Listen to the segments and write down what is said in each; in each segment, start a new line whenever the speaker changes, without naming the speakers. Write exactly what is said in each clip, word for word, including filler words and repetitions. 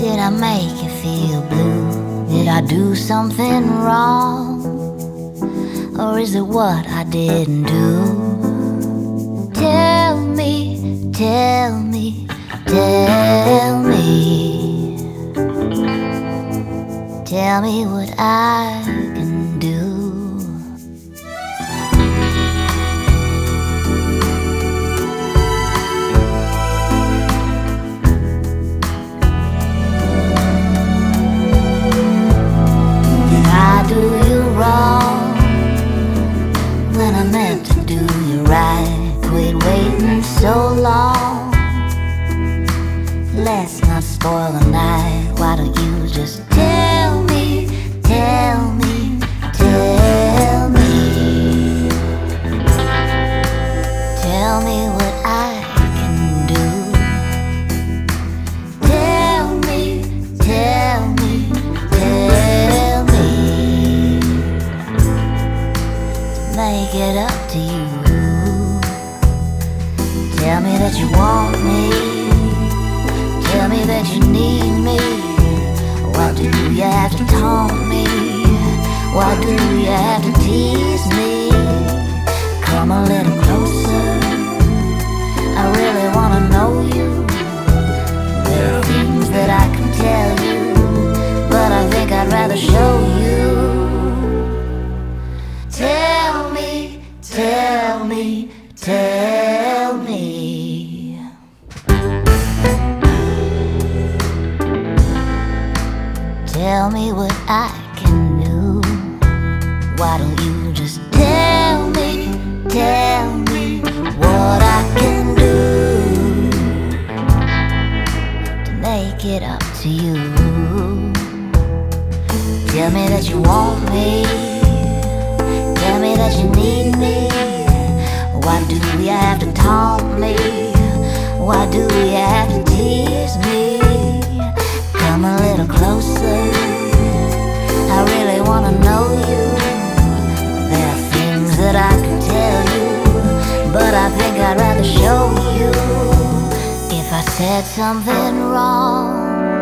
Did I make you feel blue? Did I do something wrong? Or is it what I didn't do? Tell me, tell me, tell me. Tell me what I can do. Did I do you wrong when I meant to do you right? Quit waiting so long. Let's not spoil the night. Why don't you just tell me, tell me, tell me. Tell me what I can do. Tell me, tell me, tell me. To make it up to you. Tell me that you want me. Tell me that you need me. Why do you have to taunt me? Why do you have to tease me? Come a little closer. I really wanna know you. There are things that I can tell you, but I think I'd rather show you. Tell me, tell me, tell me. Tell me what I can do. Why don't you just tell me, tell me what I can do to make it up to you. Tell me that you want me. Tell me that you need me. Why do you have to taunt me? Why do you have to tease me? Come a little closer. I really wanna know you. There are things that I can tell you, but I think I'd rather show you. If I said something wrong,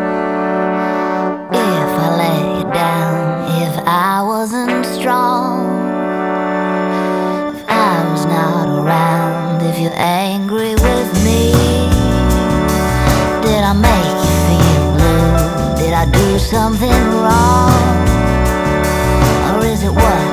if I let you down, if I wasn't strong, if I was not around, if you're angry with me, did I make you feel blue? Did I do something wrong? Or is it what